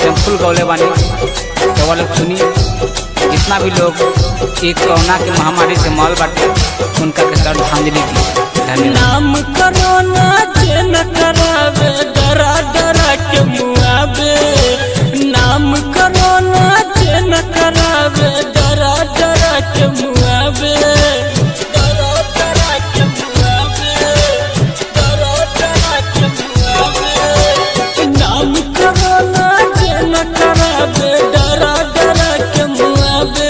Temple गौले बानी केवल सुनी जितना भी लोग एक कोरोना के महामारी से मौल बाटे उनका के श्रद्धांजलि दी। धन्यवाद। नाम कोरोना जे न करावे डरा डरा के मुआवे, नाम कोरोना जे न करावे डरा डरा के मुआवे, डरा डरा के मुआवे, डरा डरा के मुआवे। नाम कोरोना जे न करावे डरा डरा के मुआवे।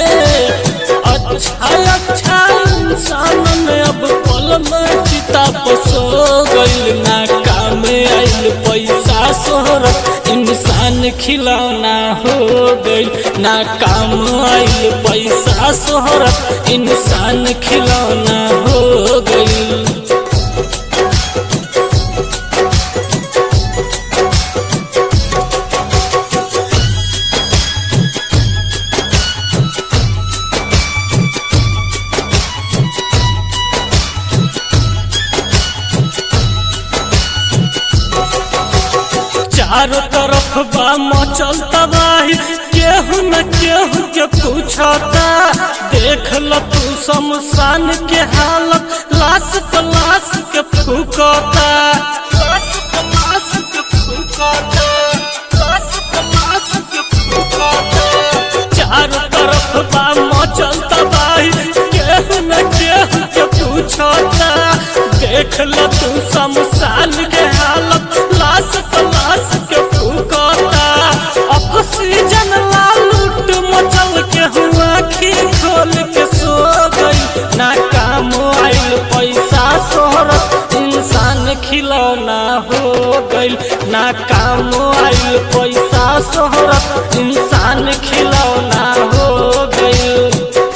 अच्छा इंसान में अब पल में चिता पसो गइल, ना काम आइल पैसा शोहरत इंसान खिलौना हो गइल, ना काम आइल पैसा शोहरत इंसान खिलौना हो गइल। चारों तरफ बा मचल तबाही, केहू न केहू के पूछता। देख ल तू शमशान के हालत, लाश पे लाश के फूकता, लाश पे लाश के फूकता, लाश पे लाश के फूकता। चारों तरफ बा मचल तबाही, केहू न केहू के पूछता। देख ल तू शमशान के हालत, लाश पे लाश के फूकता। ऑक्सीजन ला लूट मचल के हुआ आँखी खोल के सो गई, ना काम आइल पैसा शोहरत इंसान खिलौना हो गइल, ना काम आइल पैसा शोहरत इंसान खिलौना हो गइल।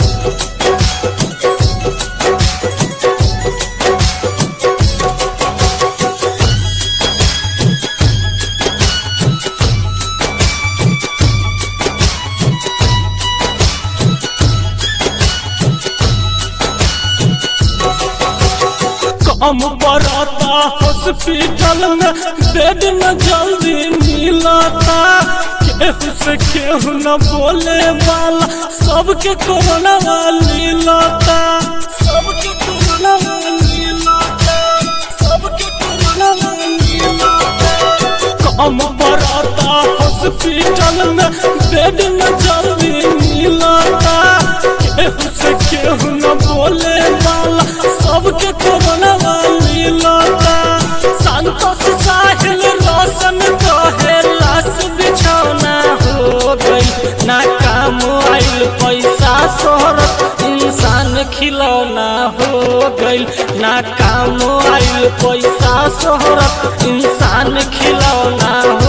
हम पड़ता हॉस्पिटल में बेड न जल्दी मिलता, केहू से केहू न बोले वाला सबके कोरोना वाली लता, सबके कोरोना वाली लता, सबके कोरोना वाली लता। हम पड़ता हॉस्पिटल में बेड न जल्दी मिलता, केहू से केहू न बोले वाला सबके कोरोना वाली लता। संतोष साहिल रोशन कहे लाश बिछौना हो गई, ना काम आइल पैसा शोहरत इंसान खिलौना हो गइल, ना काम आइल पैसा शोहरत इंसान खिलौना हो